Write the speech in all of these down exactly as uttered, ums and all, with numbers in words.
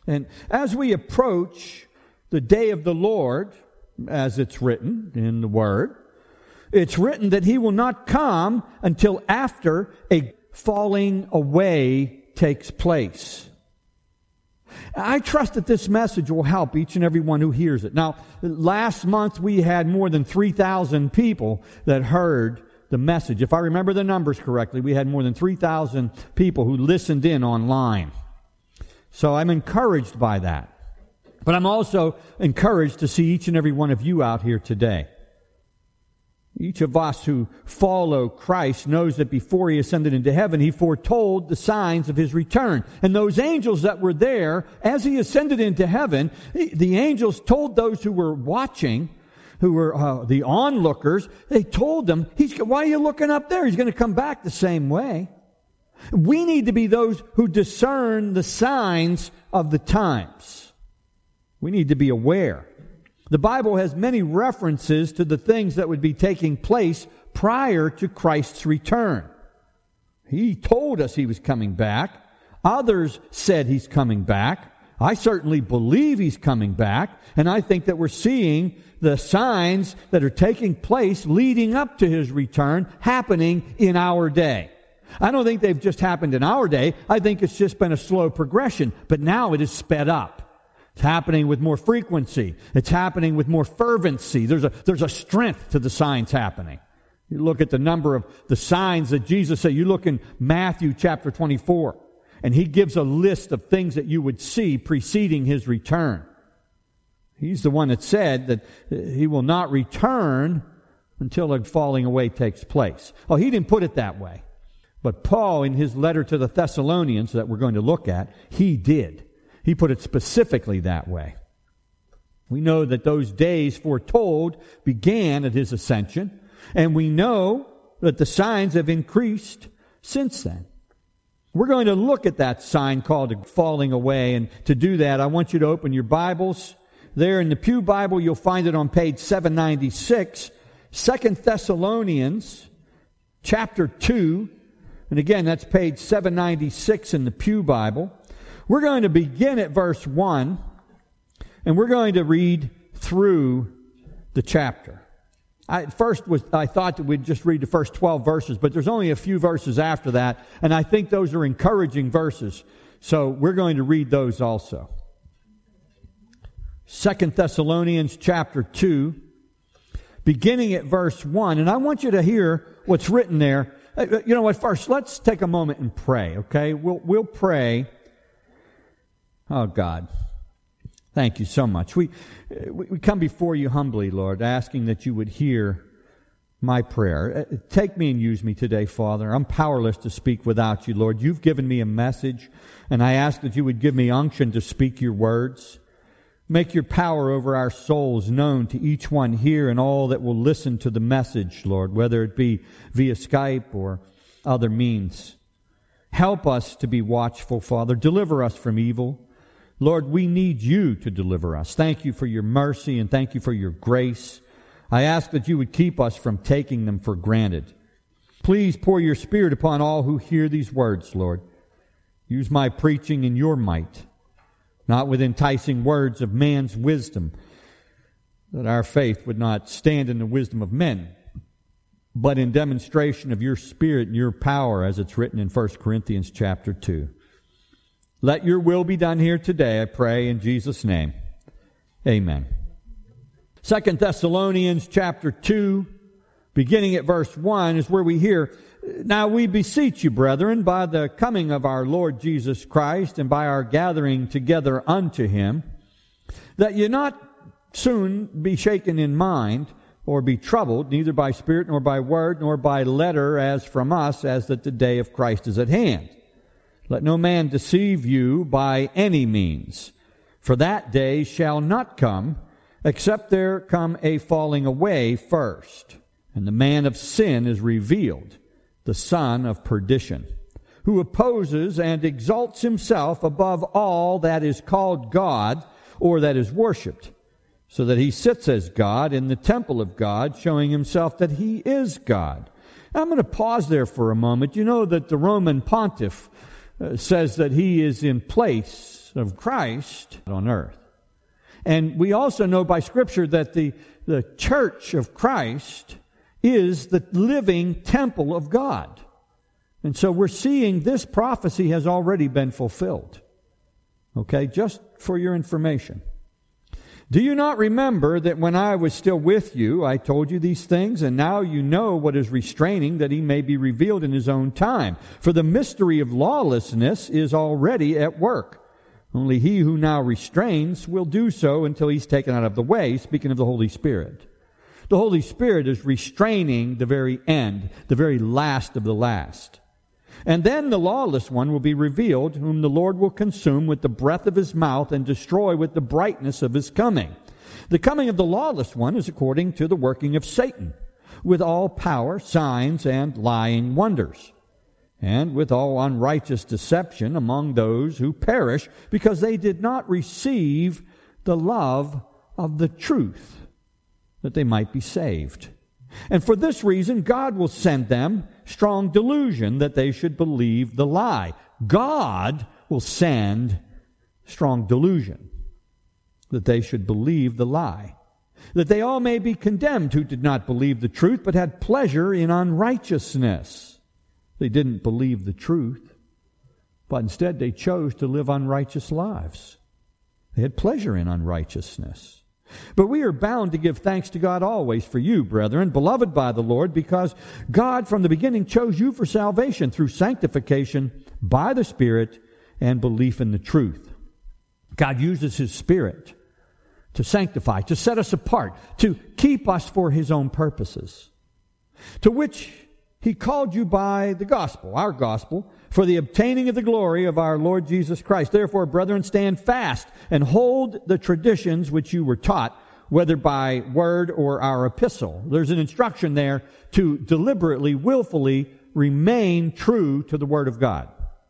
And as we approach the day of the Lord, as it's written in the Word, it's written that He will not come until after a falling away takes place. I trust that this message will help each and every one who hears it. Now, last month we had more than three thousand people that heard the message. If I remember the numbers correctly, we had more than three thousand people who listened in online. So I'm encouraged by that. But I'm also encouraged to see each and every one of you out here today. Each of us who follow Christ knows that before He ascended into heaven, He foretold the signs of His return. And those angels that were there, as He ascended into heaven, the angels told those who were watching, who were uh, the onlookers, they told them, He's, why are you looking up there? He's going to come back the same way. We need to be those who discern the signs of the times. We need to be aware. The Bible has many references to the things that would be taking place prior to Christ's return. He told us He was coming back. Others said He's coming back. I certainly believe He's coming back, and I think that we're seeing the signs that are taking place leading up to His return happening in our day. I don't think they've just happened in our day. I think it's just been a slow progression, but now it is sped up. It's happening with more frequency. It's happening with more fervency. There's a, there's a strength to the signs happening. You look at the number of the signs that Jesus said. You look in Matthew chapter twenty-four, and He gives a list of things that you would see preceding His return. He's the one that said that He will not return until a falling away takes place. Oh, He didn't put it that way. But Paul, in his letter to the Thessalonians that we're going to look at, he did. He put it specifically that way. We know that those days foretold began at His ascension, and we know that the signs have increased since then. We're going to look at that sign called falling away, and to do that, I want you to open your Bibles. There in the Pew Bible, you'll find it on page seven ninety-six, Second Thessalonians chapter two, and again, that's page seven ninety-six in the Pew Bible. We're going to begin at verse one, and we're going to read through the chapter. I, at first, was, I thought that we'd just read the first twelve verses, but there's only a few verses after that, and I think those are encouraging verses, so we're going to read those also. Second Thessalonians chapter two, beginning at verse one, and I want you to hear what's written there. You know what, first, let's take a moment and pray, okay? We'll, we'll pray. Oh, God, thank you so much. We, we come before you humbly, Lord, asking that you would hear my prayer. Take me and use me today, Father. I'm powerless to speak without you, Lord. You've given me a message, and I ask that you would give me unction to speak your words. Make your power over our souls known to each one here and all that will listen to the message, Lord, whether it be via Skype or other means. Help us to be watchful, Father. Deliver us from evil. Lord, we need you to deliver us. Thank you for your mercy and thank you for your grace. I ask that you would keep us from taking them for granted. Please pour your Spirit upon all who hear these words, Lord. Use my preaching in your might, not with enticing words of man's wisdom, that our faith would not stand in the wisdom of men, but in demonstration of your Spirit and your power, as it's written in First Corinthians chapter two. Let your will be done here today, I pray, in Jesus' name. Amen. Second Thessalonians chapter two, beginning at verse one, is where we hear, "Now we beseech you, brethren, by the coming of our Lord Jesus Christ, and by our gathering together unto him, that ye not soon be shaken in mind, or be troubled, neither by spirit, nor by word, nor by letter, as from us, as that the day of Christ is at hand. Let no man deceive you by any means, for that day shall not come, except there come a falling away first, and the man of sin is revealed, the son of perdition, who opposes and exalts himself above all that is called God, or that is worshipped, so that he sits as God in the temple of God, showing himself that he is God." I'm going to pause there for a moment. You know that the Roman pontiff uh, says that he is in place of Christ on earth. And we also know by Scripture that the, the church of Christ is the living temple of God. And so we're seeing this prophecy has already been fulfilled. Okay, just for your information. Do you not remember that when I was still with you, I told you these things, and now you know what is restraining, that he may be revealed in his own time? For the mystery of lawlessness is already at work. Only he who now restrains will do so until he's taken out of the way, speaking of the Holy Spirit. The Holy Spirit is restraining the very end, the very last of the last. And then the lawless one will be revealed, whom the Lord will consume with the breath of his mouth and destroy with the brightness of his coming. The coming of the lawless one is according to the working of Satan, with all power, signs, and lying wonders, and with all unrighteous deception among those who perish, because they did not receive the love of the truth, that they might be saved. And for this reason, God will send them strong delusion that they should believe the lie. God will send strong delusion that they should believe the lie, that they all may be condemned who did not believe the truth, but had pleasure in unrighteousness. They didn't believe the truth, but instead they chose to live unrighteous lives. They had pleasure in unrighteousness. But we are bound to give thanks to God always for you, brethren, beloved by the Lord, because God from the beginning chose you for salvation through sanctification by the Spirit and belief in the truth. God uses His Spirit to sanctify, to set us apart, to keep us for His own purposes, to which He called you by the gospel, our gospel, for the obtaining of the glory of our Lord Jesus Christ. Therefore, brethren, stand fast and hold the traditions which you were taught, whether by word or our epistle. There's an instruction there to deliberately, willfully remain true to the Word of God.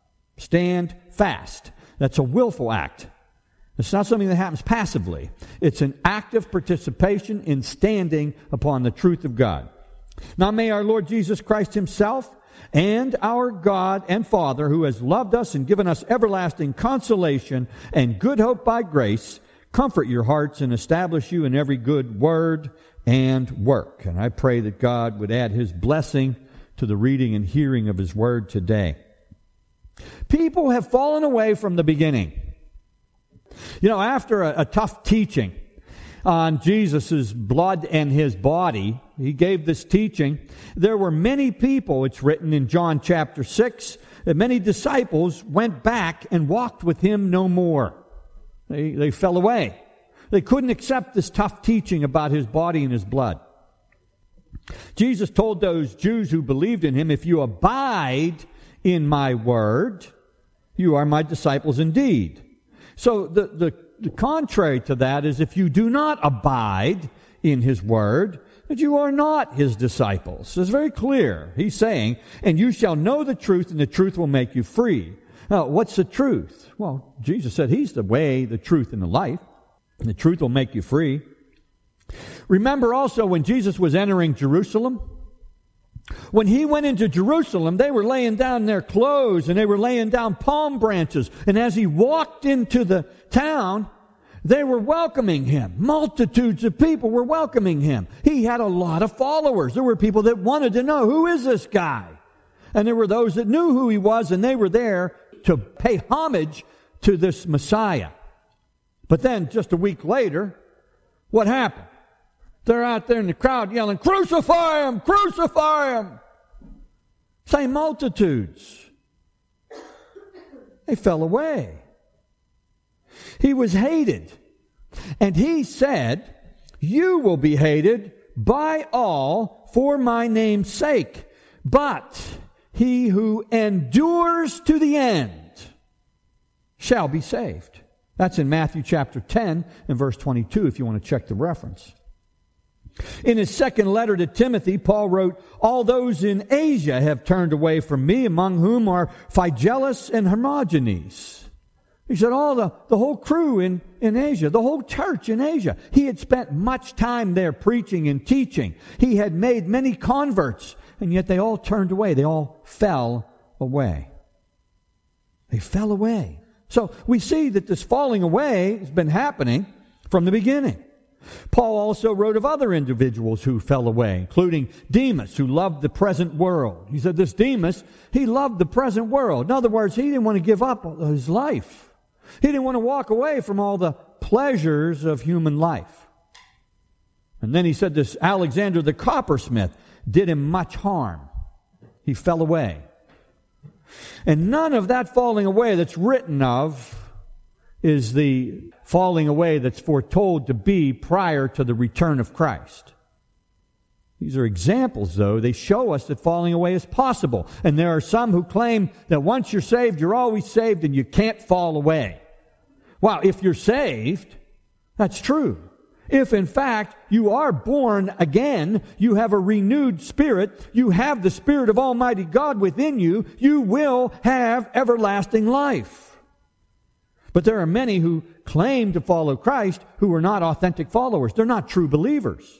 Stand fast. That's a willful act. It's not something that happens passively. It's an active participation in standing upon the truth of God. Now may our Lord Jesus Christ Himself and our God and Father, who has loved us and given us everlasting consolation and good hope by grace, comfort your hearts and establish you in every good word and work. And I pray that God would add His blessing to the reading and hearing of His Word today. People have fallen away from the beginning. You know, after a, a tough teaching on Jesus' blood and His body, He gave this teaching. There were many people, it's written in John chapter six, that many disciples went back and walked with Him no more. They, they fell away. They couldn't accept this tough teaching about His body and His blood. Jesus told those Jews who believed in Him, if you abide in my word, you are my disciples indeed. So the, the, the contrary to that is if you do not abide in His word, that you are not His disciples. It's very clear. He's saying, and you shall know the truth, and the truth will make you free. Now, what's the truth? Well, Jesus said He's the way, the truth, and the life. And the truth will make you free. Remember also when Jesus was entering Jerusalem? When He went into Jerusalem, they were laying down their clothes and they were laying down palm branches. And as He walked into the town, they were welcoming Him. Multitudes of people were welcoming Him. He had a lot of followers. There were people that wanted to know, who is this guy? And there were those that knew who He was, and they were there to pay homage to this Messiah. But then, just a week later, what happened? They're out there in the crowd yelling, crucify Him! Crucify Him! Same multitudes. They fell away. He was hated. And He said, you will be hated by all for my name's sake. But he who endures to the end shall be saved. That's in Matthew chapter ten and verse twenty-two if you want to check the reference. In his second letter to Timothy, Paul wrote, all those in Asia have turned away from me, among whom are Phygelus and Hermogenes. He said all the, the whole crew in, in Asia, the whole church in Asia. He had spent much time there preaching and teaching. He had made many converts, and yet they all turned away. They all fell away. They fell away. So we see that this falling away has been happening from the beginning. Paul also wrote of other individuals who fell away, including Demas, who loved the present world. He said this Demas, he loved the present world. In other words, he didn't want to give up his life. He didn't want to walk away from all the pleasures of human life. And then he said this Alexander the coppersmith did him much harm. He fell away. And none of that falling away that's written of is the falling away that's foretold to be prior to the return of Christ. These are examples, though. They show us that falling away is possible. And there are some who claim that once you're saved, you're always saved and you can't fall away. Well, if you're saved, that's true. If, in fact, you are born again, you have a renewed spirit, you have the Spirit of Almighty God within you, you will have everlasting life. But there are many who claim to follow Christ who are not authentic followers. They're not true believers.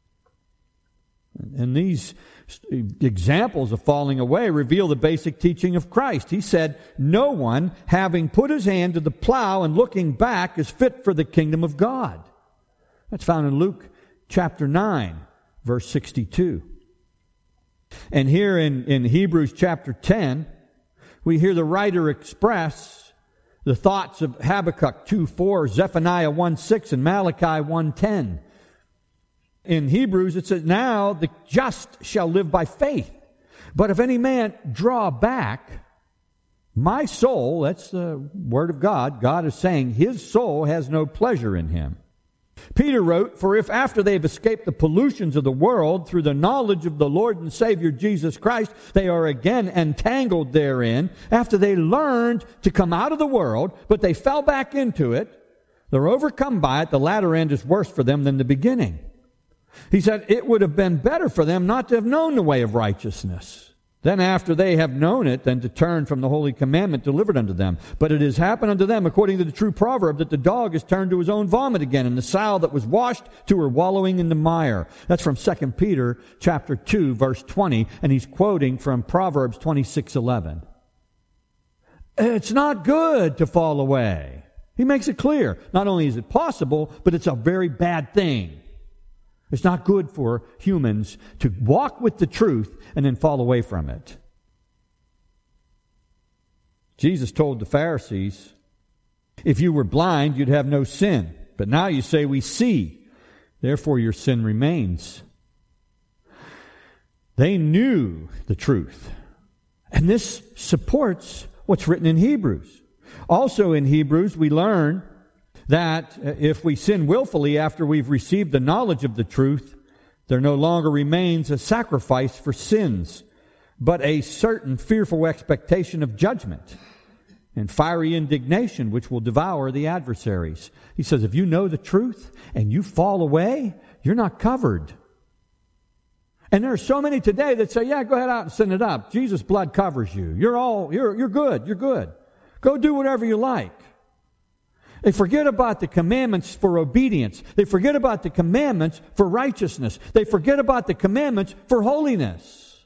And these examples of falling away reveal the basic teaching of Christ. He said, "No one, having put his hand to the plow and looking back, is fit for the kingdom of God." That's found in Luke chapter nine, verse sixty-two. And here in, in Hebrews chapter ten, we hear the writer express the thoughts of Habakkuk two four, Zephaniah one six, and Malachi one ten. In Hebrews it says, "Now the just shall live by faith. But if any man draw back, my soul," that's the word of God, God is saying his soul has no pleasure in him. Peter wrote, "For if after they have escaped the pollutions of the world through the knowledge of the Lord and Savior Jesus Christ, they are again entangled therein, after they learned to come out of the world, but they fell back into it, they're overcome by it, the latter end is worse for them than the beginning." He said it would have been better for them not to have known the way of righteousness. Then after they have known it, then to turn from the holy commandment delivered unto them. But it has happened unto them, according to the true proverb, that the dog is turned to his own vomit again, and the sow that was washed to her wallowing in the mire. That's from Second Peter chapter two, verse twenty, and he's quoting from Proverbs twenty-six eleven. It's not good to fall away. He makes it clear. Not only is it possible, but it's a very bad thing. It's not good for humans to walk with the truth and then fall away from it. Jesus told the Pharisees, "If you were blind, you'd have no sin. But now you say, we see. Therefore your sin remains." They knew the truth. And this supports what's written in Hebrews. Also in Hebrews, we learn that if we sin willfully after we've received the knowledge of the truth, there no longer remains a sacrifice for sins, but a certain fearful expectation of judgment and fiery indignation which will devour the adversaries. He says, if you know the truth and you fall away, you're not covered. And there are so many today that say, yeah, go ahead out and sin it up. Jesus' blood covers you. You're all, you're, you're good. You're good. Go do whatever you like. They forget about the commandments for obedience. They forget about the commandments for righteousness. They forget about the commandments for holiness.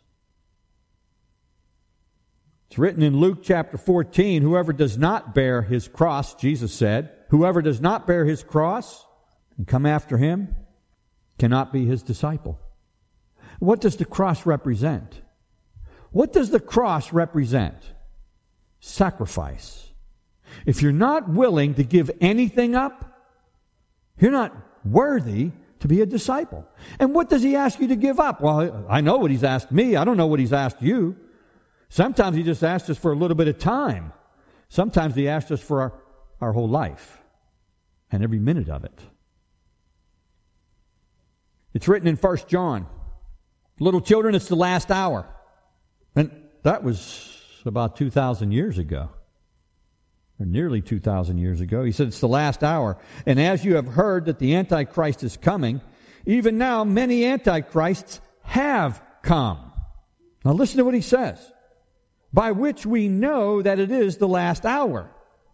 It's written in Luke chapter fourteen, whoever does not bear his cross, Jesus said, whoever does not bear his cross and come after him cannot be his disciple. What does the cross represent? What does the cross represent? Sacrifice. If you're not willing to give anything up, you're not worthy to be a disciple. And what does he ask you to give up? Well, I know what he's asked me. I don't know what he's asked you. Sometimes he just asked us for a little bit of time. Sometimes he asked us for our, our whole life and every minute of it. It's written in First John, little children, it's the last hour. And that was about two thousand years ago. Or nearly two thousand years ago. He said it's the last hour. And as you have heard that the Antichrist is coming, even now many Antichrists have come. Now listen to what he says. By which we know that it is the last hour.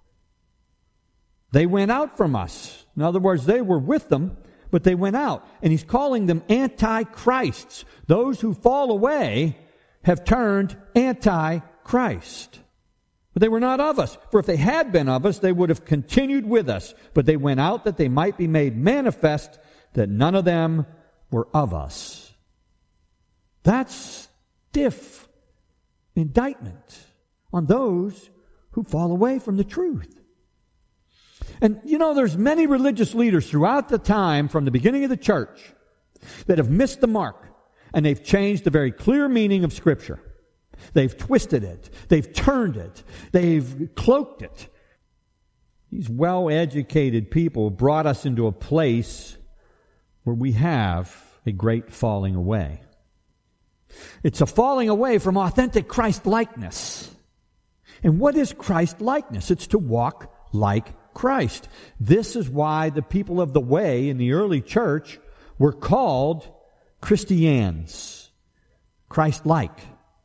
They went out from us. In other words, they were with them, but they went out. And he's calling them Antichrists. Those who fall away have turned Antichrist. But they were not of us. For if they had been of us, they would have continued with us. But they went out that they might be made manifest that none of them were of us. That's stiff indictment on those who fall away from the truth. And you know, there's many religious leaders throughout the time from the beginning of the church that have missed the mark, and they've changed the very clear meaning of Scripture. They've twisted it. They've turned it. They've cloaked it. These well-educated people brought us into a place where we have a great falling away. It's a falling away from authentic Christ-likeness. And what is Christ-likeness? It's to walk like Christ. This is why the people of the way in the early church were called Christians, Christ-like.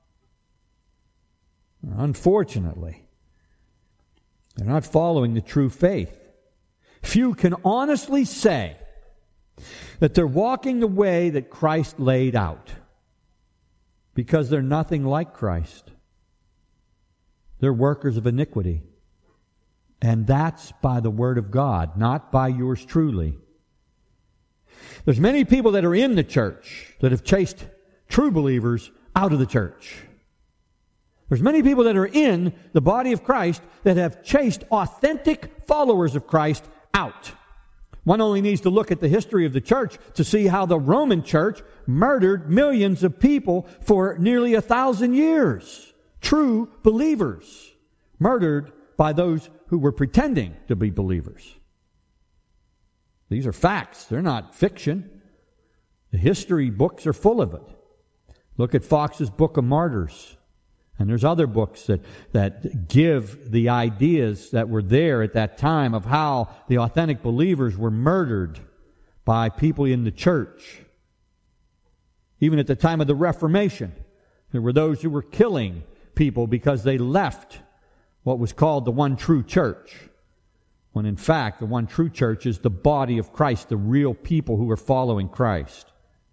Unfortunately, they're not following the true faith. Few can honestly say that they're walking the way that Christ laid out, because they're nothing like Christ. They're workers of iniquity. And that's by the Word of God, not by yours truly. There's many people that are in the church that have chased true believers out of the church. There's many people that are in the body of Christ that have chased authentic followers of Christ out. One only needs to look at the history of the church to see how the Roman church murdered millions of people for nearly a thousand years. True believers murdered by those who were pretending to be believers. These are facts. They're not fiction. The history books are full of it. Look at Fox's Book of Martyrs. And there's other books that, that give the ideas that were there at that time of how the authentic believers were murdered by people in the church. Even at the time of the Reformation, there were those who were killing people because they left what was called the one true church, when in fact the one true church is the body of Christ, the real people who are following Christ.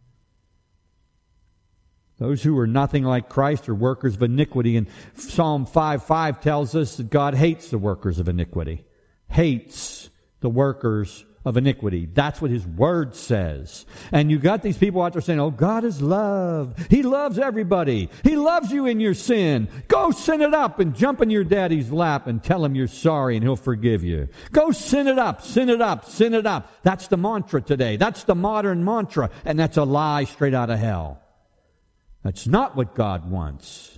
Those who are nothing like Christ are workers of iniquity. And Psalm five five tells us that God hates the workers of iniquity. Hates the workers of iniquity. That's what His Word says. And you got these people out there saying, oh, God is love. He loves everybody. He loves you in your sin. Go sin it up and jump in your daddy's lap and tell him you're sorry and he'll forgive you. Go sin it up, sin it up, sin it up. That's the mantra today. That's the modern mantra. And that's a lie straight out of hell. That's not what God wants.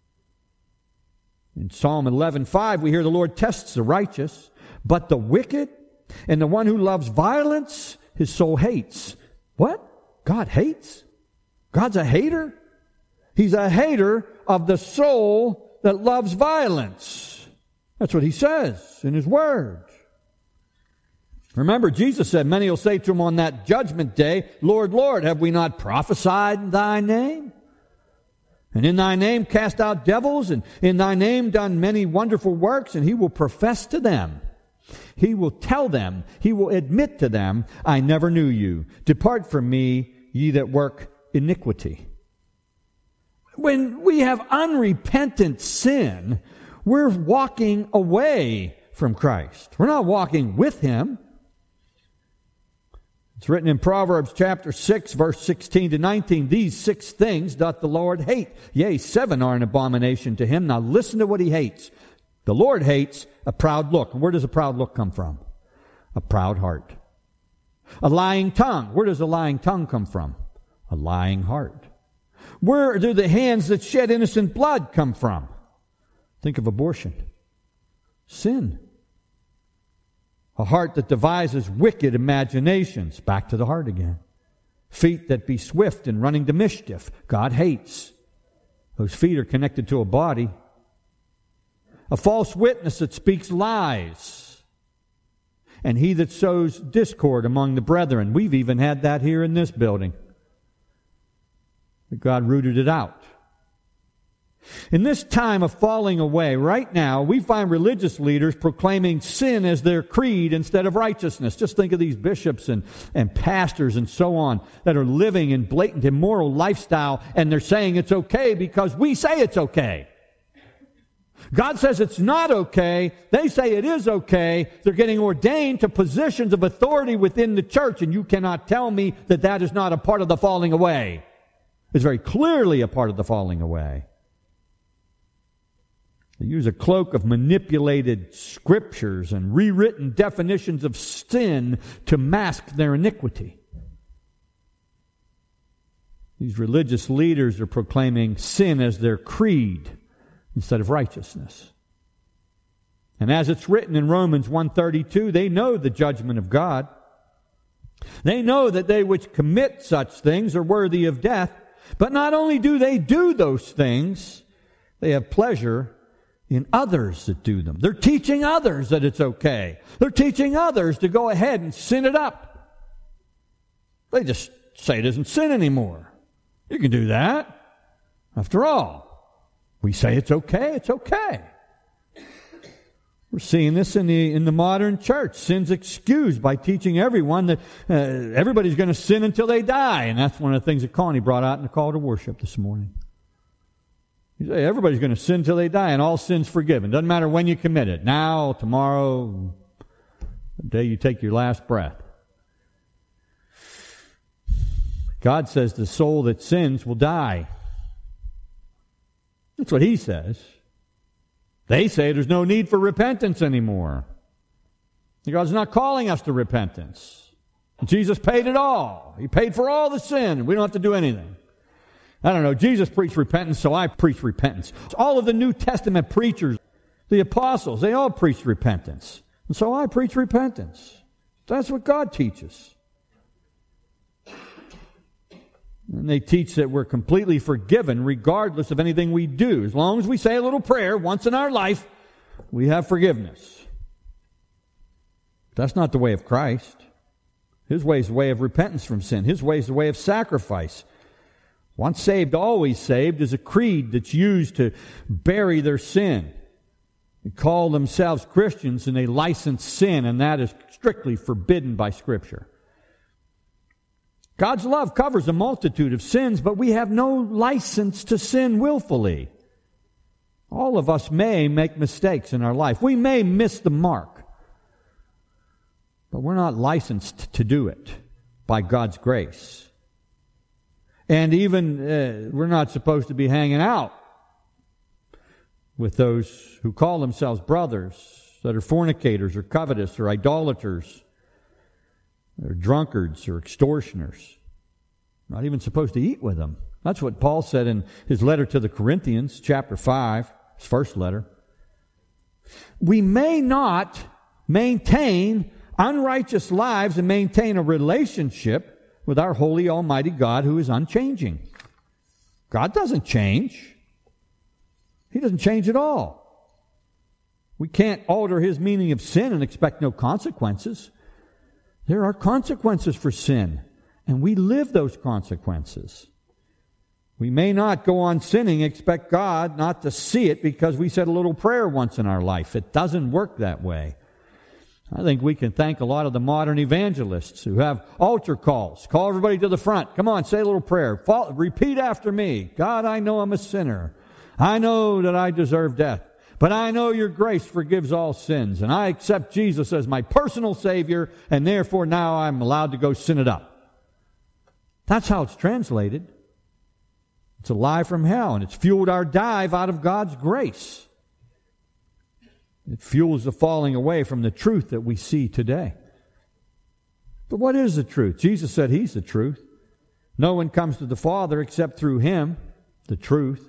In Psalm eleven five, we hear the Lord tests the righteous, but the wicked and the one who loves violence, his soul hates. What? God hates? God's a hater? He's a hater of the soul that loves violence. That's what He says in His Word. Remember, Jesus said, many will say to Him on that judgment day, Lord, Lord, have we not prophesied in Thy name? And in Thy name cast out devils, and in Thy name done many wonderful works, and He will profess to them. He will tell them, He will admit to them, I never knew you. Depart from me, ye that work iniquity. When we have unrepentant sin, we're walking away from Christ. We're not walking with Him. It's written in Proverbs chapter six, verse sixteen to nineteen, these six things doth the Lord hate. Yea, seven are an abomination to Him. Now listen to what He hates. The Lord hates a proud look. And where does a proud look come from? A proud heart. A lying tongue. Where does a lying tongue come from? A lying heart. Where do the hands that shed innocent blood come from? Think of abortion. Sin. A heart that devises wicked imaginations. Back to the heart again. Feet that be swift in running to mischief. God hates. Those feet are connected to a body. A false witness that speaks lies. And he that sows discord among the brethren. We've even had that here in this building. But God rooted it out. In this time of falling away, right now, we find religious leaders proclaiming sin as their creed instead of righteousness. Just think of these bishops and, and pastors and so on that are living in blatant immoral lifestyle, and they're saying it's okay because we say it's okay. God says it's not okay. They say it is okay. They're getting ordained to positions of authority within the church, and you cannot tell me that that is not a part of the falling away. It's very clearly a part of the falling away. They use a cloak of manipulated scriptures and rewritten definitions of sin to mask their iniquity. These religious leaders are proclaiming sin as their creed instead of righteousness. And as it's written in Romans one thirty-two, they know the judgment of God. They know that they which commit such things are worthy of death. But not only do they do those things, they have pleasure in others that do them. They're teaching others that it's okay. They're teaching others to go ahead and sin it up. They just say it isn't sin anymore. You can do that. After all, we say it's okay, it's okay. We're seeing this in the in the modern church. Sin's excused by teaching everyone that uh, everybody's going to sin until they die. And that's one of the things that Connie brought out in the call to worship this morning. You say everybody's going to sin until they die, and all sin's forgiven. Doesn't matter when you commit it. Now, tomorrow, the day you take your last breath. God says the soul that sins will die. That's what He says. They say there's no need for repentance anymore. God's not calling us to repentance. Jesus paid it all. He paid for all the sin. We don't have to do anything. I don't know. Jesus preached repentance, so I preach repentance. All of the New Testament preachers, the apostles, they all preached repentance. And so I preach repentance. That's what God teaches. And they teach that we're completely forgiven regardless of anything we do. As long as we say a little prayer once in our life, we have forgiveness. That's not the way of Christ. His way is the way of repentance from sin. His way is the way of sacrifice. Once saved, always saved is a creed that's used to bury their sin. They call themselves Christians and they license sin, and that is strictly forbidden by Scripture. God's love covers a multitude of sins, but we have no license to sin willfully. All of us may make mistakes in our life. We may miss the mark. But we're not licensed to do it by God's grace. And even uh, we're not supposed to be hanging out with those who call themselves brothers that are fornicators or covetous or idolaters. They're drunkards or extortioners. Not even supposed to eat with them. That's what Paul said in his letter to the Corinthians, chapter five, his first letter. We may not maintain unrighteous lives and maintain a relationship with our holy, almighty God who is unchanging. God doesn't change. He doesn't change at all. We can't alter His meaning of sin and expect no consequences. There are consequences for sin, and we live those consequences. We may not go on sinning, expect God not to see it because we said a little prayer once in our life. It doesn't work that way. I think we can thank a lot of the modern evangelists who have altar calls. Call everybody to the front. Come on, say a little prayer. Fall, repeat after me. God, I know I'm a sinner. I know that I deserve death. But I know your grace forgives all sins, and I accept Jesus as my personal Savior, and therefore now I'm allowed to go sin it up. That's how it's translated. It's a lie from hell, and it's fueled our dive out of God's grace. It fuels the falling away from the truth that we see today. But what is the truth? Jesus said He's the truth. No one comes to the Father except through Him, the truth.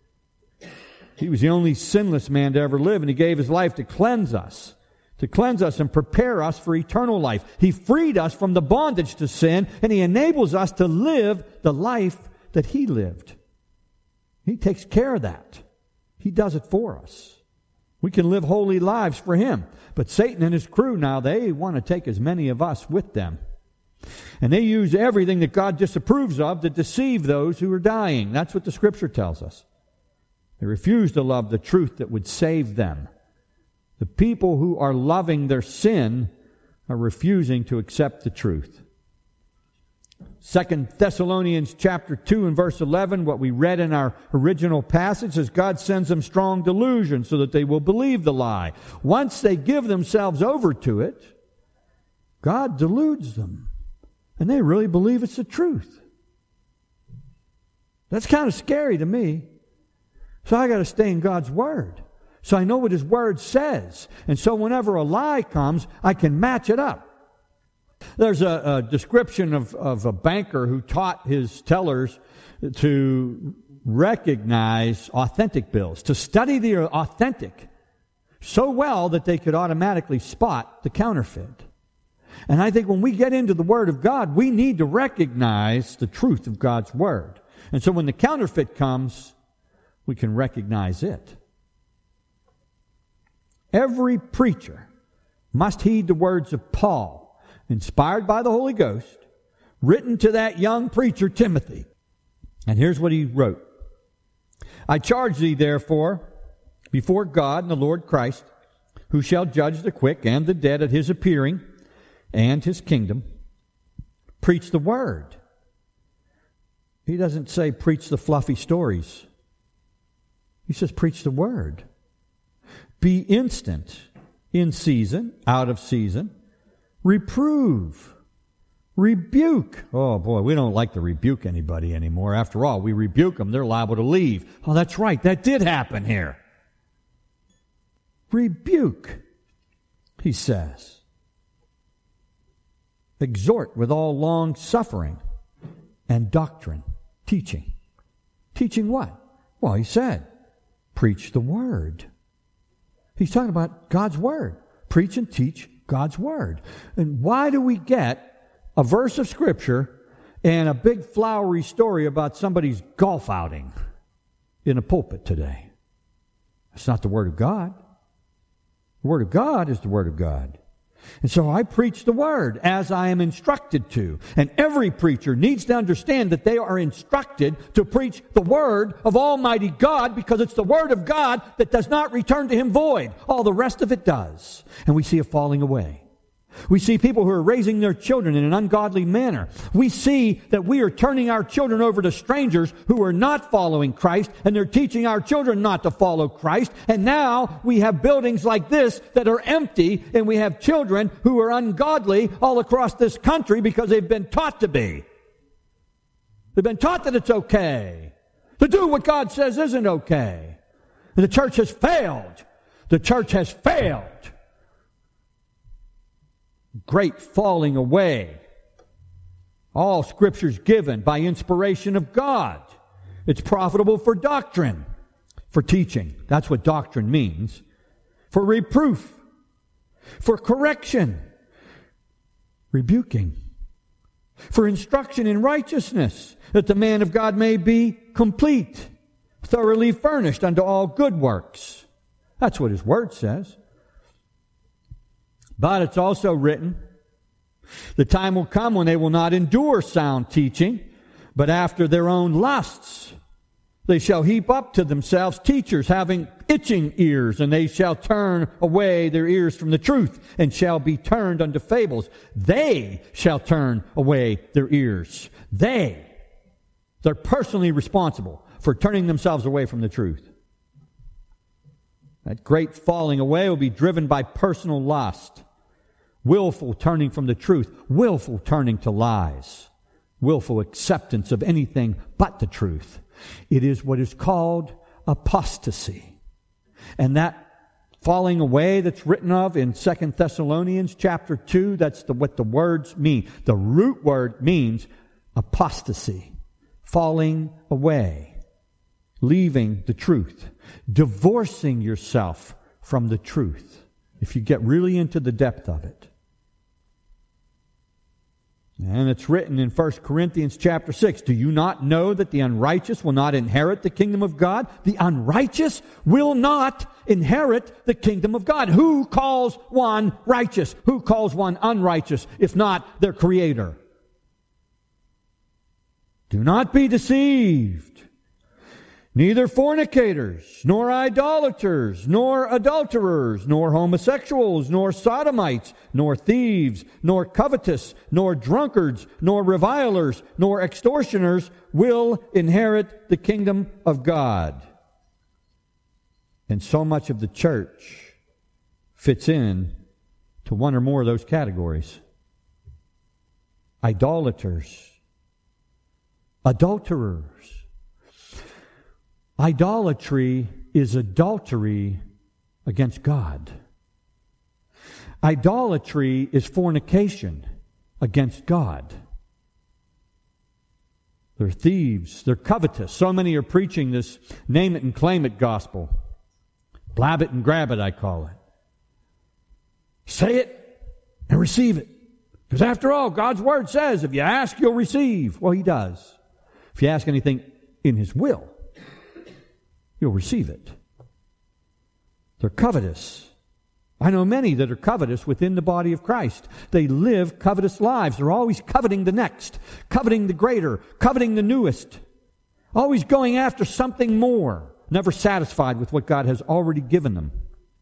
He was the only sinless man to ever live, and He gave His life to cleanse us, to cleanse us and prepare us for eternal life. He freed us from the bondage to sin, and He enables us to live the life that He lived. He takes care of that. He does it for us. We can live holy lives for Him. But Satan and his crew now, they want to take as many of us with them. And they use everything that God disapproves of to deceive those who are dying. That's what the Scripture tells us. They refuse to love the truth that would save them. The people who are loving their sin are refusing to accept the truth. Second Thessalonians chapter two and verse eleven, what we read in our original passage, is God sends them strong delusion so that they will believe the lie. Once they give themselves over to it, God deludes them, and they really believe it's the truth. That's kind of scary to me. So I got to stay in God's Word, so I know what His Word says. And so whenever a lie comes, I can match it up. There's a, a description of, of a banker who taught his tellers to recognize authentic bills, to study the authentic so well that they could automatically spot the counterfeit. And I think when we get into the Word of God, we need to recognize the truth of God's Word. And so when the counterfeit comes, we can recognize it. Every preacher must heed the words of Paul, inspired by the Holy Ghost, written to that young preacher Timothy. And here's what he wrote. I charge thee, therefore, before God and the Lord Christ, who shall judge the quick and the dead at His appearing and His kingdom, preach the word. He doesn't say preach the fluffy stories. He says preach the word. Be instant, in season, out of season. Reprove. Rebuke. Oh boy, we don't like to rebuke anybody anymore. After all, we rebuke them, they're liable to leave. Oh, that's right, that did happen here. Rebuke, he says. Exhort with all long suffering and doctrine. Teaching. Teaching what? Well, he said, preach the word. He's talking about God's word. Preach and teach God's word. And why do we get a verse of Scripture and a big flowery story about somebody's golf outing in a pulpit today? It's not the Word of God. The Word of God is the Word of God. And so I preach the Word as I am instructed to. And every preacher needs to understand that they are instructed to preach the Word of Almighty God, because it's the Word of God that does not return to Him void. All the rest of it does. And we see a falling away. We see people who are raising their children in an ungodly manner. We see that we are turning our children over to strangers who are not following Christ, and they're teaching our children not to follow Christ. And now we have buildings like this that are empty, and we have children who are ungodly all across this country because they've been taught to be. They've been taught that it's okay to do what God says isn't okay. And the church has failed. The church has failed. Great falling away. All Scripture's given by inspiration of God. It's profitable for doctrine, for teaching. That's what doctrine means. For reproof, for correction, rebuking, for instruction in righteousness, that the man of God may be complete, thoroughly furnished unto all good works. That's what His Word says. But it's also written, the time will come when they will not endure sound teaching, but after their own lusts they shall heap up to themselves teachers having itching ears, and they shall turn away their ears from the truth, and shall be turned unto fables. They shall turn away their ears. They. They're personally responsible for turning themselves away from the truth. That great falling away will be driven by personal lust, willful turning from the truth, willful turning to lies, willful acceptance of anything but the truth. It is what is called apostasy. And that falling away that's written of in Second Thessalonians chapter two, that's the, what the words mean. The root word means apostasy, falling away, leaving the truth, divorcing yourself from the truth, if you get really into the depth of it. And it's written in First Corinthians chapter six, do you not know that the unrighteous will not inherit the kingdom of God? The unrighteous will not inherit the kingdom of God. Who calls one righteous? Who calls one unrighteous, if not their Creator? Do not be deceived. Neither fornicators, nor idolaters, nor adulterers, nor homosexuals, nor sodomites, nor thieves, nor covetous, nor drunkards, nor revilers, nor extortioners will inherit the kingdom of God. And so much of the church fits in to one or more of those categories. Idolaters, adulterers. Idolatry is adultery against God. Idolatry is fornication against God. They're thieves. They're covetous. So many are preaching this name it and claim it gospel. Blab it and grab it, I call it. Say it and receive it. Because after all, God's Word says, if you ask, you'll receive. Well, He does. If you ask anything in His will, you'll receive it. They're covetous. I know many that are covetous within the body of Christ. They live covetous lives. They're always coveting the next, coveting the greater, coveting the newest, always going after something more, never satisfied with what God has already given them.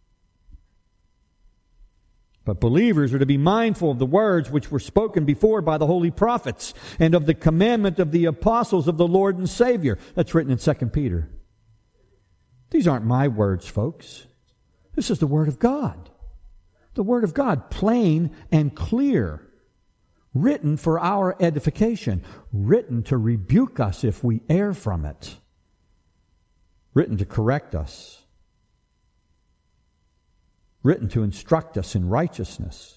But believers are to be mindful of the words which were spoken before by the holy prophets and of the commandment of the apostles of the Lord and Savior. That's written in Second Peter. These aren't my words, folks. This is the Word of God. The Word of God, plain and clear, written for our edification, written to rebuke us if we err from it, written to correct us, written to instruct us in righteousness.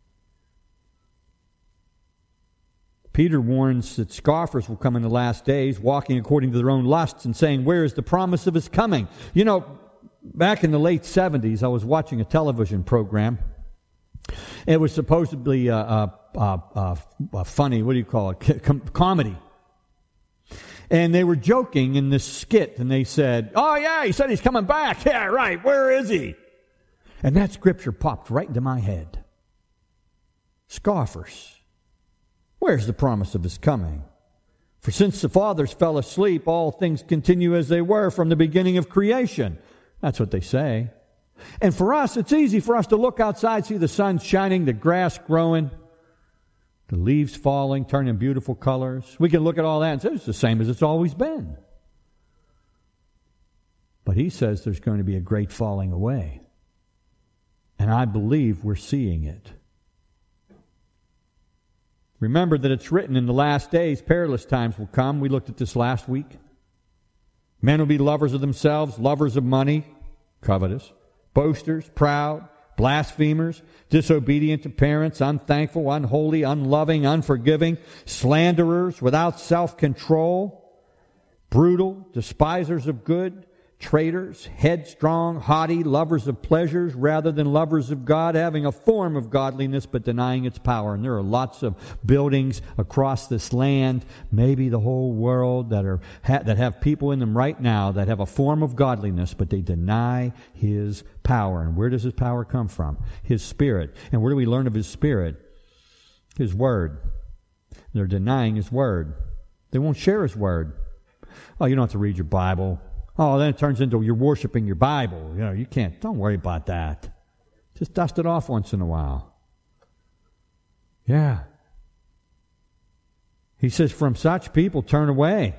Peter warns that scoffers will come in the last days, walking according to their own lusts and saying, where is the promise of His coming? You know, back in the late seventies, I was watching a television program. It was supposedly uh, uh, uh, uh, uh, funny, what do you call it, Com- comedy. And they were joking in this skit, and they said, oh yeah, he said he's coming back. Yeah, right, where is he? And that scripture popped right into my head. Scoffers. Where's the promise of His coming? For since the fathers fell asleep, all things continue as they were from the beginning of creation. That's what they say. And for us, it's easy for us to look outside, see the sun shining, the grass growing, the leaves falling, turning beautiful colors. We can look at all that and say, it's the same as it's always been. But He says there's going to be a great falling away. And I believe we're seeing it. Remember that it's written in the last days, perilous times will come. We looked at this last week. Men will be lovers of themselves, lovers of money, covetous, boasters, proud, blasphemers, disobedient to parents, unthankful, unholy, unloving, unforgiving, slanderers, without self-control, brutal, despisers of good, traitors, headstrong, haughty, lovers of pleasures rather than lovers of God, having a form of godliness but denying its power. And there are lots of buildings across this land, maybe the whole world, that are ha- that have people in them right now that have a form of godliness, but they deny His power. And where does His power come from? His Spirit. And where do we learn of His Spirit? His Word. They're denying His Word. They won't share His Word. Oh, you don't have to read your Bible. Oh, then it turns into you're worshiping your Bible. You know, you can't. Don't worry about that. Just dust it off once in a while. Yeah. He says, from such people turn away.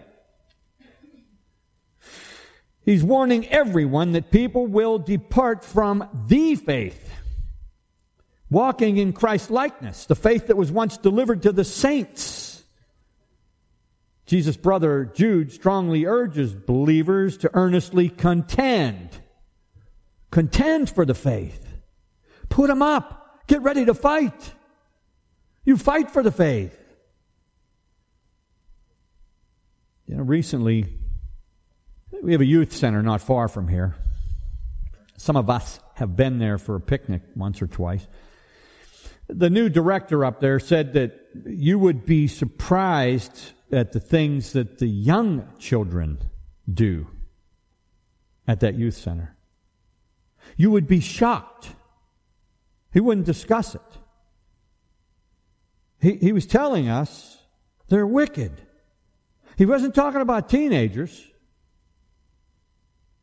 He's warning everyone that people will depart from the faith, walking in Christ's likeness, the faith that was once delivered to the saints. Jesus' brother Jude strongly urges believers to earnestly contend. Contend for the faith. Put them up. Get ready to fight. You fight for the faith. You know, recently, we have a youth center not far from here. Some of us have been there for a picnic once or twice. The new director up there said that you would be surprised at the things that the young children do at that youth center. You would be shocked. He wouldn't discuss it. He, he was telling us they're wicked. He wasn't talking about teenagers.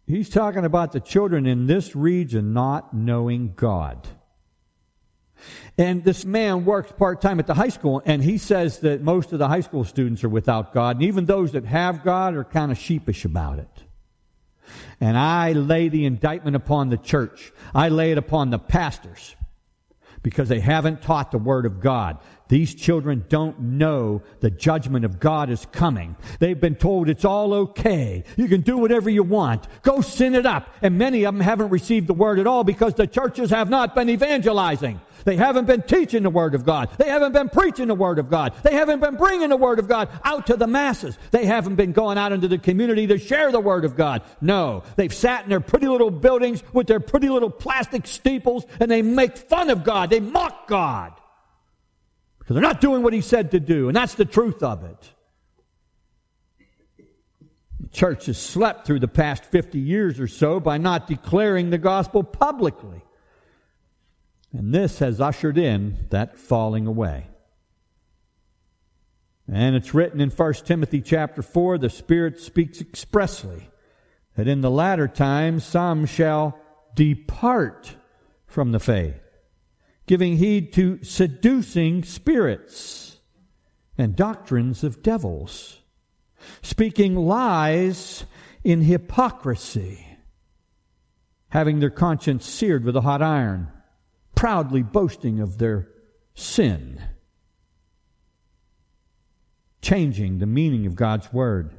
He's talking about the children in this region not knowing God. And this man works part-time at the high school, and he says that most of the high school students are without God, and even those that have God are kind of sheepish about it. And I lay the indictment upon the church. I lay it upon the pastors, because they haven't taught the Word of God. These children don't know the judgment of God is coming. They've been told it's all okay. You can do whatever you want. Go sin it up. And many of them haven't received the Word at all because the churches have not been evangelizing. They haven't been teaching the Word of God. They haven't been preaching the Word of God. They haven't been bringing the Word of God out to the masses. They haven't been going out into the community to share the Word of God. No. They've sat in their pretty little buildings with their pretty little plastic steeples, and they make fun of God. They mock God. Because they're not doing what He said to do, and that's the truth of it. The church has slept through the past fifty years or so by not declaring the gospel publicly. And this has ushered in that falling away. And it's written in First Timothy chapter four, the Spirit speaks expressly that in the latter times some shall depart from the faith, giving heed to seducing spirits and doctrines of devils, speaking lies in hypocrisy, having their conscience seared with a hot iron, proudly boasting of their sin, changing the meaning of God's Word.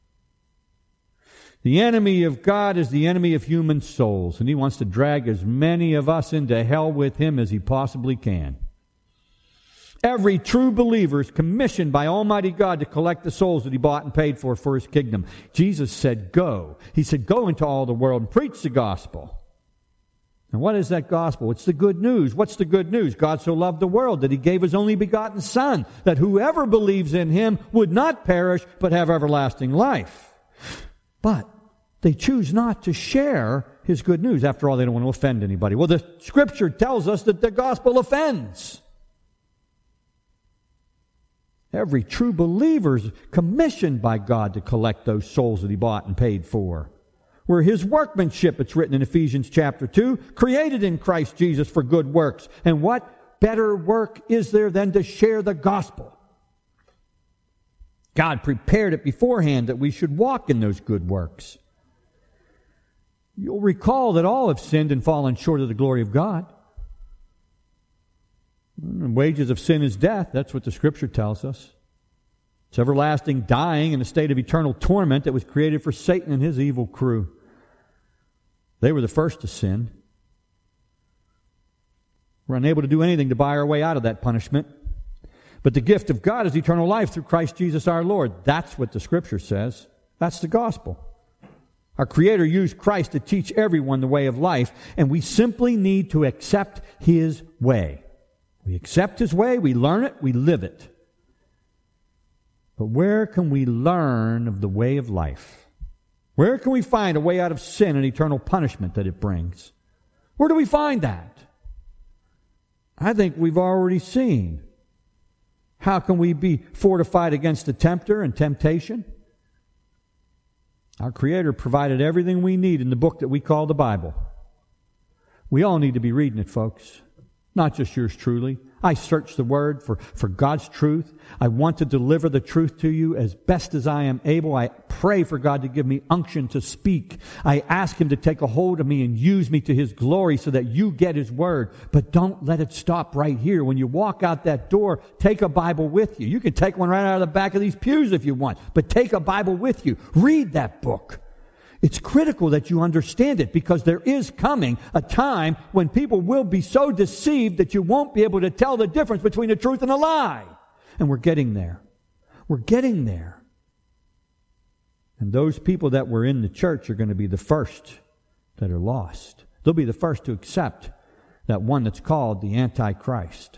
The enemy of God is the enemy of human souls, and he wants to drag as many of us into hell with him as he possibly can. Every true believer is commissioned by Almighty God to collect the souls that He bought and paid for for His kingdom. Jesus said, go. He said, go into all the world and preach the gospel. And what is that gospel? It's the good news. What's the good news? God so loved the world that He gave His only begotten Son, that whoever believes in Him would not perish but have everlasting life. But they choose not to share His good news. After all, they don't want to offend anybody. Well, the Scripture tells us that the gospel offends. Every true believer is commissioned by God to collect those souls that He bought and paid for. We're His workmanship, it's written in Ephesians chapter two, created in Christ Jesus for good works. And what better work is there than to share the gospel? God prepared it beforehand that we should walk in those good works. You'll recall that all have sinned and fallen short of the glory of God. The wages of sin is death. That's what the Scripture tells us. It's everlasting dying in a state of eternal torment that was created for Satan and his evil crew. They were the first to sin. We're unable to do anything to buy our way out of that punishment. But the gift of God is eternal life through Christ Jesus our Lord. That's what the Scripture says. That's the gospel. Our Creator used Christ to teach everyone the way of life, and we simply need to accept His way. We accept His way, we learn it, we live it. But where can we learn of the way of life? Where can we find a way out of sin and eternal punishment that it brings? Where do we find that? I think we've already seen. How can we be fortified against the tempter and temptation? Our Creator provided everything we need in the book that we call the Bible. We all need to be reading it, folks. Not just yours truly. I search the Word for, for God's truth. I want to deliver the truth to you as best as I am able. I pray for God to give me unction to speak. I ask Him to take a hold of me and use me to His glory so that you get His Word. But don't let it stop right here. When you walk out that door, take a Bible with you. You can take one right out of the back of these pews if you want. But take a Bible with you. Read that book. It's critical that you understand it, because there is coming a time when people will be so deceived that you won't be able to tell the difference between the truth and a lie. And we're getting there. We're getting there. And those people that were in the church are going to be the first that are lost. They'll be the first to accept that one that's called the Antichrist.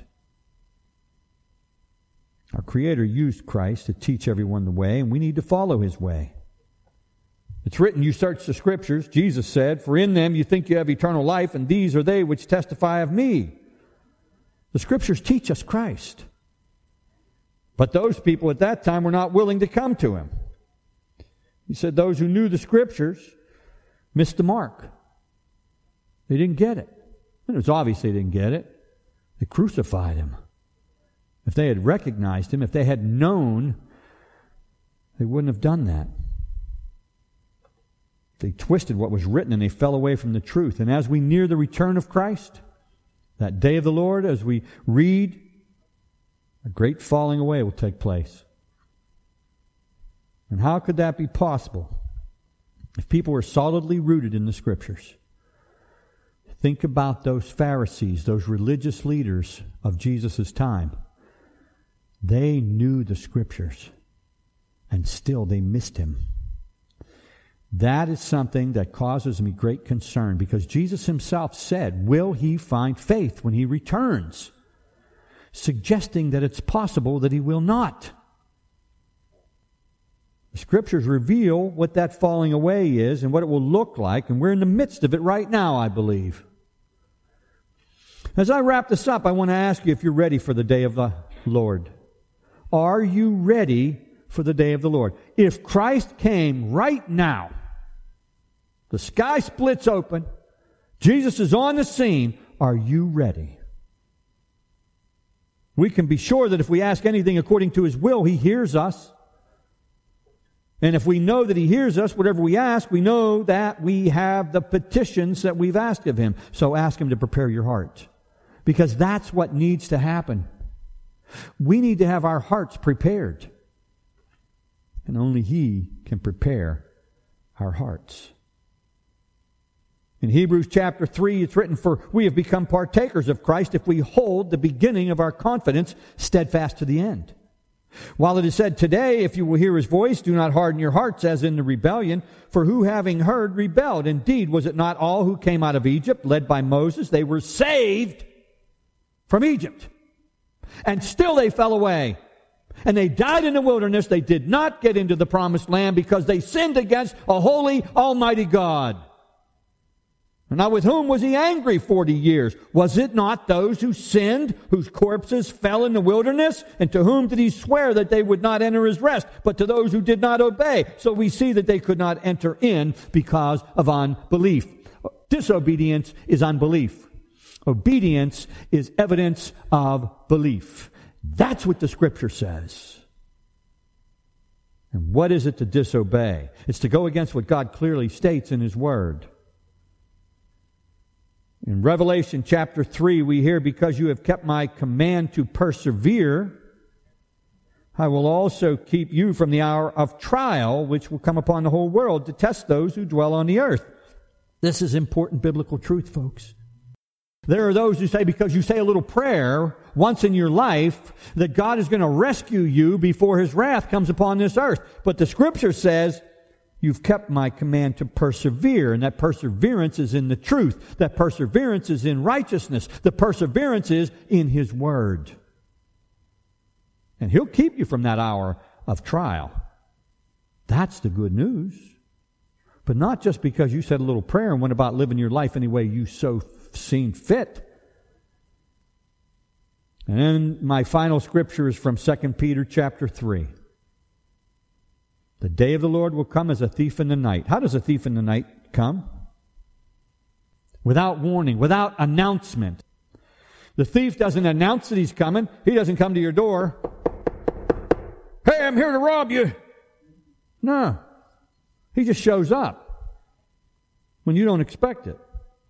Our Creator used Christ to teach everyone the way, and we need to follow His way. It's written, you search the Scriptures, Jesus said, for in them you think you have eternal life, and these are they which testify of me. The Scriptures teach us Christ. But those people at that time were not willing to come to Him. He said those who knew the Scriptures missed the mark. They didn't get it. And it was obvious they didn't get it. They crucified him. If they had recognized him, if they had known, they wouldn't have done that. They twisted what was written and they fell away from the truth. And as we near the return of Christ, that day of the Lord, as we read, a great falling away will take place. And how could that be possible? If people were solidly rooted in the Scriptures. Think about those Pharisees, those religious leaders of Jesus' time. They knew the Scriptures, and still they missed him. That is something that causes me great concern, because Jesus himself said, will he find faith when he returns? Suggesting that it's possible that he will not. The Scriptures reveal what that falling away is and what it will look like, and we're in the midst of it right now, I believe. As I wrap this up, I want to ask you if you're ready for the day of the Lord. Are you ready for the day of the Lord? If Christ came right now, the sky splits open, Jesus is on the scene, are you ready? We can be sure that if we ask anything according to His will, He hears us. And if we know that He hears us, whatever we ask, we know that we have the petitions that we've asked of Him. So ask Him to prepare your heart, because that's what needs to happen. We need to have our hearts prepared. And only He can prepare our hearts. In Hebrews chapter three, it's written, for we have become partakers of Christ if we hold the beginning of our confidence steadfast to the end. While it is said, today, if you will hear His voice, do not harden your hearts as in the rebellion. For who having heard rebelled? Indeed, was it not all who came out of Egypt, led by Moses? They were saved from Egypt. And still they fell away. And they died in the wilderness. They did not get into the promised land because they sinned against a holy, almighty God. Now with whom was He angry forty years? Was it not those who sinned, whose corpses fell in the wilderness? And to whom did He swear that they would not enter His rest, but to those who did not obey? So we see that they could not enter in because of unbelief. Disobedience is unbelief. Obedience is evidence of belief. That's what the Scripture says. And what is it to disobey? It's to go against what God clearly states in His Word. In Revelation chapter three, we hear, because you have kept my command to persevere, I will also keep you from the hour of trial, which will come upon the whole world to test those who dwell on the earth. This is important biblical truth, folks. There are those who say because you say a little prayer once in your life that God is going to rescue you before His wrath comes upon this earth. But the Scripture says, you've kept my command to persevere, and that perseverance is in the truth. That perseverance is in righteousness. The perseverance is in His Word. And He'll keep you from that hour of trial. That's the good news. But not just because you said a little prayer and went about living your life any way you so seen fit. And then my final scripture is from Second Peter chapter three. The day of the Lord will come as a thief in the night. How does a thief in the night come? Without warning, without announcement. The thief doesn't announce that he's coming. He doesn't come to your door. Hey, I'm here to rob you. No. He just shows up when you don't expect it.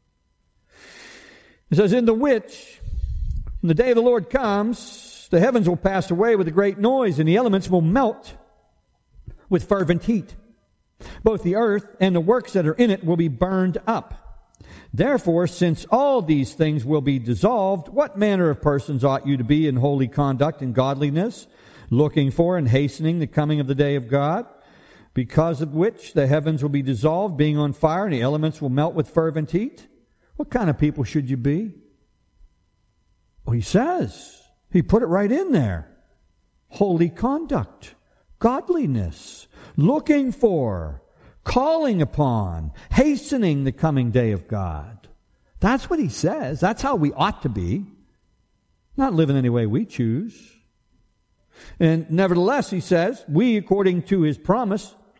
It says, in the which, when the day of the Lord comes, the heavens will pass away with a great noise, and the elements will melt with fervent heat. Both the earth and the works that are in it will be burned up. Therefore, since all these things will be dissolved, what manner of persons ought you to be in holy conduct and godliness, looking for and hastening the coming of the day of God, because of which the heavens will be dissolved, being on fire, and the elements will melt with fervent heat? What kind of people should you be? Well, he says, he put it right in there. Holy conduct, godliness, looking for, calling upon, hastening the coming day of God. That's what he says. That's how we ought to be. Not living any way we choose. And nevertheless, he says, we, according to his promise,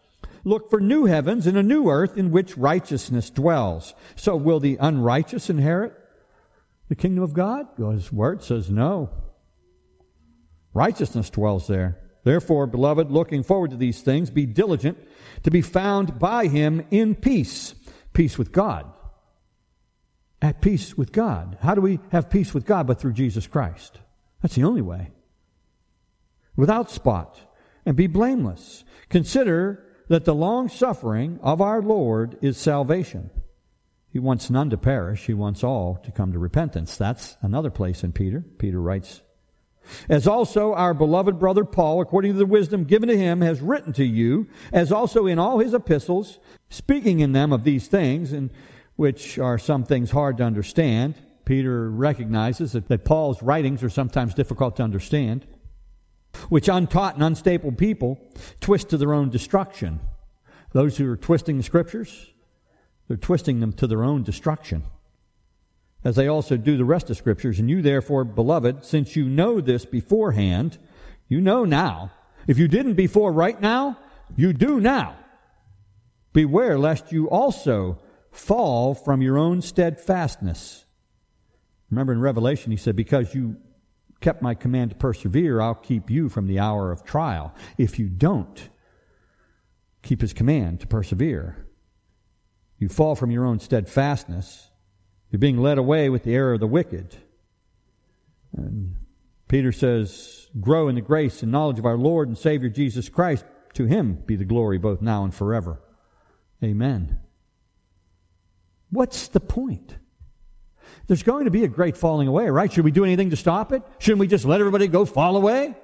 look for new heavens and a new earth in which righteousness dwells. So will the unrighteous inherit the kingdom of God? Well, His word says no. Righteousness dwells there. Therefore, beloved, looking forward to these things, be diligent to be found by Him in peace. Peace with God. At peace with God. How do we have peace with God but through Jesus Christ? That's the only way. Without spot, and be blameless. Consider that the long suffering of our Lord is salvation. He wants none to perish. He wants all to come to repentance. That's another place in Peter. Peter writes, as also our beloved brother Paul, according to the wisdom given to him, has written to you, as also in all his epistles, speaking in them of these things, and which are some things hard to understand. Peter recognizes that, that Paul's writings are sometimes difficult to understand, which untaught and unstable people twist to their own destruction. Those who are twisting the Scriptures, they're twisting them to their own destruction, as they also do the rest of Scriptures. And you therefore, beloved, since you know this beforehand, you know now. If you didn't before right now, you do now. Beware lest you also fall from your own steadfastness. Remember in Revelation he said, because you kept my command to persevere, I'll keep you from the hour of trial. If you don't keep His command to persevere, you fall from your own steadfastness. You're being led away with the error of the wicked. And Peter says, grow in the grace and knowledge of our Lord and Savior Jesus Christ. To Him be the glory both now and forever. Amen. What's the point? There's going to be a great falling away, right? Should we do anything to stop it? Shouldn't we just let everybody go fall away?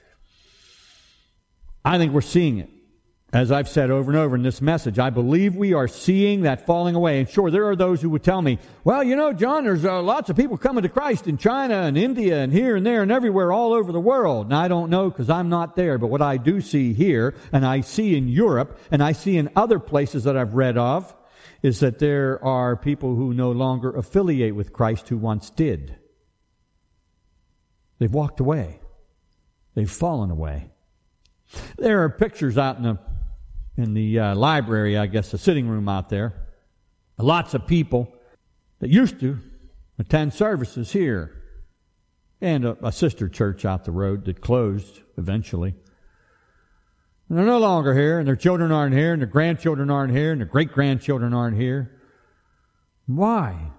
I think we're seeing it. As I've said over and over in this message, I believe we are seeing that falling away. And sure, there are those who would tell me, well, you know, John, there's uh, lots of people coming to Christ in China and India and here and there and everywhere all over the world. And I don't know because I'm not there. But what I do see here, and I see in Europe, and I see in other places that I've read of, is that there are people who no longer affiliate with Christ who once did. They've walked away. They've fallen away. There are pictures out in the in the uh, library, I guess, the sitting room out there. Lots of people that used to attend services here. And a, a sister church out the road that closed eventually. And they're no longer here, and their children aren't here, and their grandchildren aren't here, and their great-grandchildren aren't here. Why?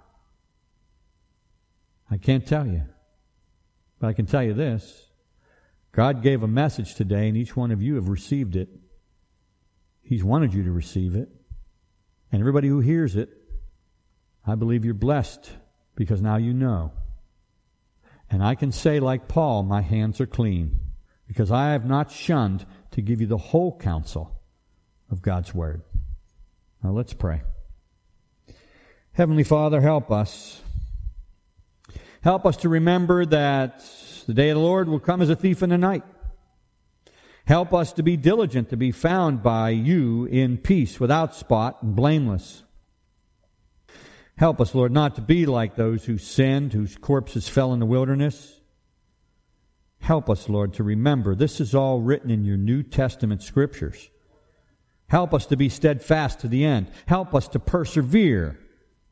I can't tell you. But I can tell you this. God gave a message today, and each one of you have received it. He's wanted you to receive it. And everybody who hears it, I believe you're blessed because now you know. And I can say like Paul, my hands are clean because I have not shunned to give you the whole counsel of God's Word. Now let's pray. Heavenly Father, help us. Help us to remember that the day of the Lord will come as a thief in the night. Help us to be diligent to be found by you in peace, without spot and blameless. Help us, Lord, not to be like those who sinned, whose corpses fell in the wilderness. Help us, Lord, to remember this is all written in your New Testament Scriptures. Help us to be steadfast to the end. Help us to persevere.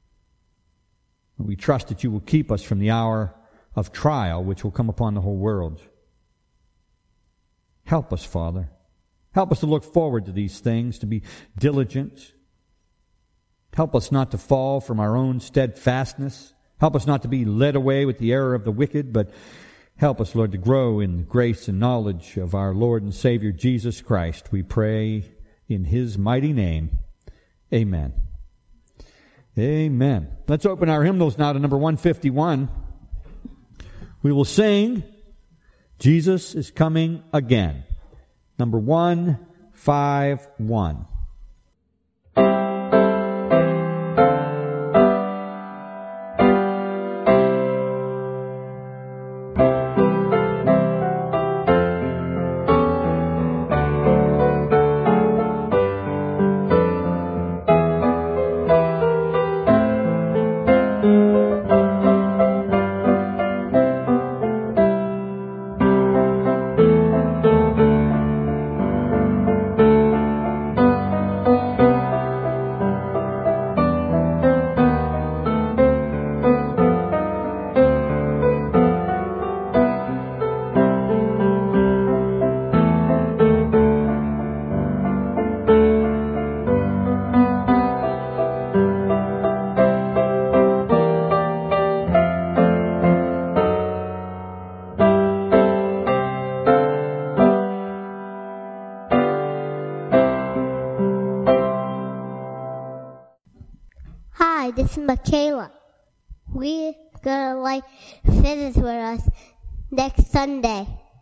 We trust that you will keep us from the hour of trial which will come upon the whole world. Help us, Father. Help us to look forward to these things, to be diligent. Help us not to fall from our own steadfastness. Help us not to be led away with the error of the wicked, but help us, Lord, to grow in grace and knowledge of our Lord and Savior Jesus Christ. We pray in His mighty name. Amen. Amen. Let's open our hymnals now to number one fifty-one. We will sing, Jesus is Coming Again. Number one fifty-one. Hi, this is Michaela. We're gonna like visit with us next Sunday.